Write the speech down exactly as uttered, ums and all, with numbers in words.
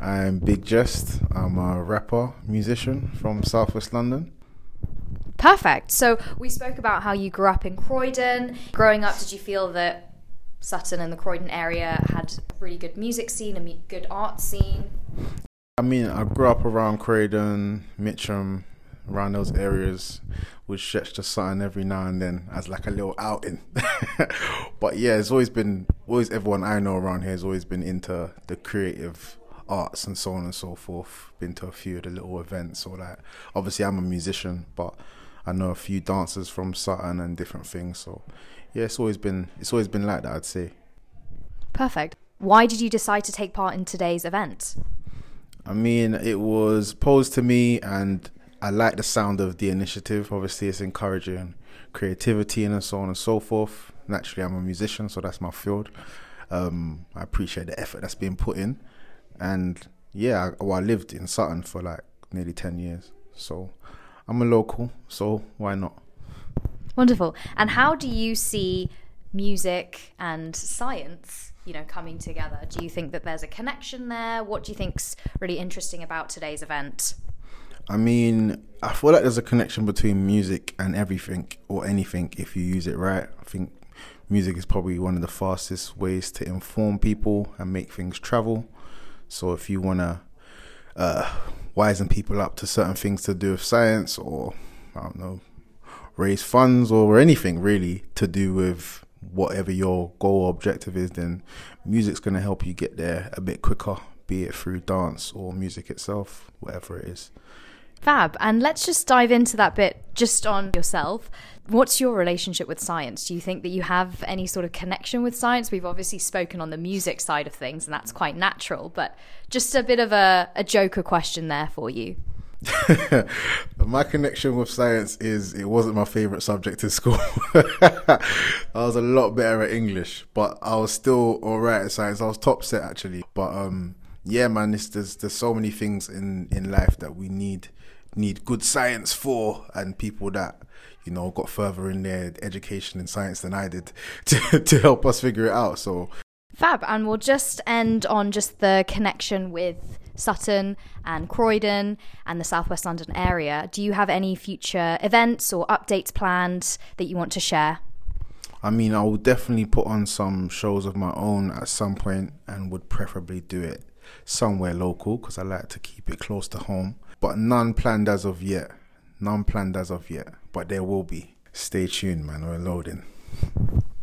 I'm Big Jest. I'm a rapper, musician from Southwest London. Perfect. So we spoke about how you grew up in Croydon. Growing up, did you feel that Sutton and the Croydon area had a really good music scene, a good art scene? I mean, I grew up around Croydon, Mitcham, around those areas. Would stretch to Sutton every now and then as like a little outing. But yeah, it's always been, always everyone I know around here has always been into the creative arts and so on and so forth. Been to a few of the little events or like, obviously I'm a musician, but I know a few dancers from Sutton and different things. So yeah, it's always been, it's always been like that, I'd say. Perfect. Why did you decide to take part in today's event? I mean, it was posed to me and I like the sound of the initiative. Obviously, it's encouraging creativity and so on and so forth. Naturally, I'm a musician, so that's my field. Um, I appreciate the effort that's being put in. And yeah, I, well, I lived in Sutton for like nearly ten years. So I'm a local, so why not? Wonderful. And how do you see music and science, you know, coming together? Do you think that there's a connection there? What do you think's really interesting about today's event? I mean, I feel like there's a connection between music and everything or anything if you use it right. I think music is probably one of the fastest ways to inform people and make things travel. So if you want to uh, wisen people up to certain things to do with science or, I don't know, raise funds or anything really to do with whatever your goal or objective is, then music's going to help you get there a bit quicker, be it through dance or music itself, whatever it is. Fab. And let's just dive into that bit just on yourself. What's your relationship with science? Do you think that you have any sort of connection with science? We've obviously spoken on the music side of things, and that's quite natural, but just a bit of a, a joker question there for you. My connection with science is it wasn't my favourite subject in school. I was a lot better at English, but I was still alright at science. I was top set actually. But um, yeah, man, it's, there's there's so many things in, in life that we need need good science for, and people that, you know, got further in their education in science than I did to to help us figure it out. So fab. And we'll just end on just the connection with Sutton and Croydon and the Southwest London area. Do you have any future events or updates planned that you want to share? I mean, I will definitely put on some shows of my own at some point and would preferably do it somewhere local because I like to keep it close to home. But none planned as of yet. None planned as of yet. But there will be. Stay tuned, man. We're loading.